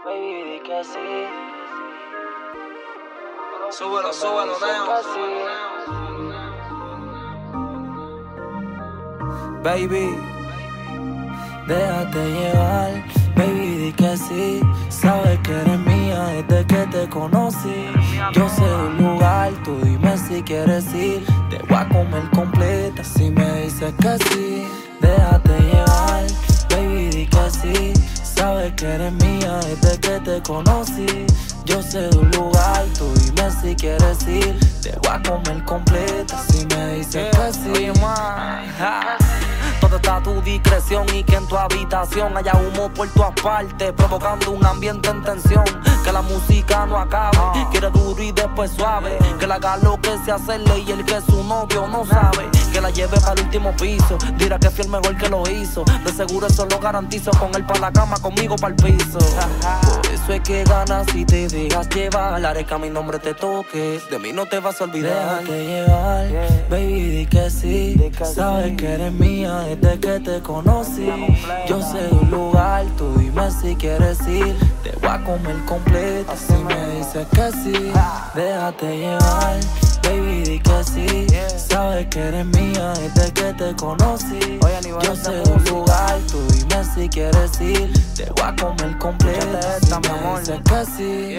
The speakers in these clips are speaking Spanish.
Baby, di que sí. Súbelo, down. Baby, déjate llevar. Baby, di que sí. Sabes que eres mía desde que te conocí. Yo sé un lugar, tú dime si quieres ir. Te voy a comer completa si me dices que sí. Déjate llevar. Baby, di que sí. Sabes que eres mía desde que te conocí. Yo sé de un lugar, tú dime si quieres ir. Te voy a comer completa si me dices que sí. Oye, todo está a tu discreción y que en tu habitación haya humo por todas partes, provocando un ambiente en tensión. Que la música no acabe, quiere duro y después suave. Que la haga lo que se hacerle y el que es su novio no sabe. Que la lleve para el último piso, dirá que fui el mejor que lo hizo. De seguro eso lo garantizo, con él para la cama, conmigo para el piso. Por eso es que ganas si te dejas llevar. Haré que a mi nombre te toque, de mí no te vas a olvidar. Déjate llevar, baby, di que sí. Sabes que eres mía desde que te conocí. Yo sé de un lugar, tú dime si quieres ir. Te voy a comer completa si me dices que sí. Déjate llevar, baby, di que sí. Sabes que eres mía desde que te conocí. Yo sé de un lugar, tú dime si quieres ir. Te voy a comer completa si me dices que sí.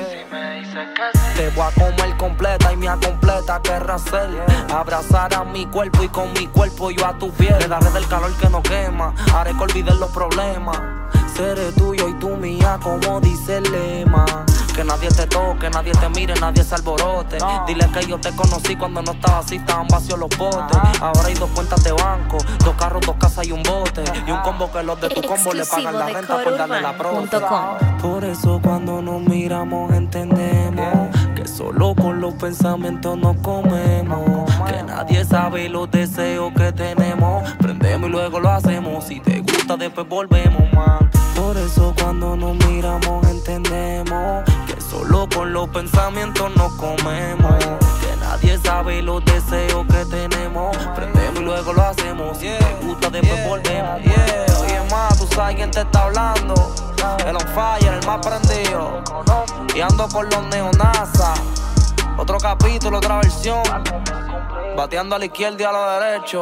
Te voy a comer completa y me completa querrá hacer. Abrazar a mi cuerpo y con mi cuerpo yo a tu piel. Le daré del calor que no quema, haré que olvides los problemas. Seré tuyo y tú mía, como dice el lema. Que nadie te toque, nadie te mire, nadie se alborote. Dile que yo te conocí cuando no estaba así, estaban vacíos los botes. Ahora hay 2 cuentas de banco, 2 carros, 2 casas y un bote. Y un combo que los de tu combo le pagan la renta por darle la prosa. Por eso cuando nos miramos entendemos que solo con los pensamientos nos comemos. Que nadie sabe los deseos que tenemos. Prendemos y luego lo hacemos. Si te gusta después volvemos, man. Por eso cuando nos miramos entendemos que solo con los pensamientos nos comemos. Que nadie sabe los deseos que tenemos. Prendemos y luego lo hacemos. Si te gusta después volvemos. Oye, más, tú sabes quién te está hablando. El on fire, el más prendido. Y ando con los neonazas. Otro capítulo, otra versión. Bateando a la izquierda y a la derecha.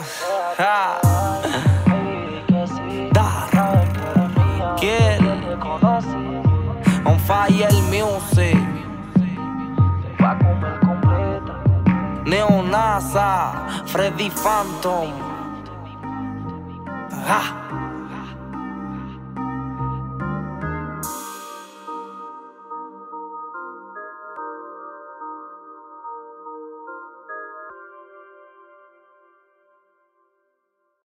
¿Quién? On fire music. Neonasa, Freddy Phantom.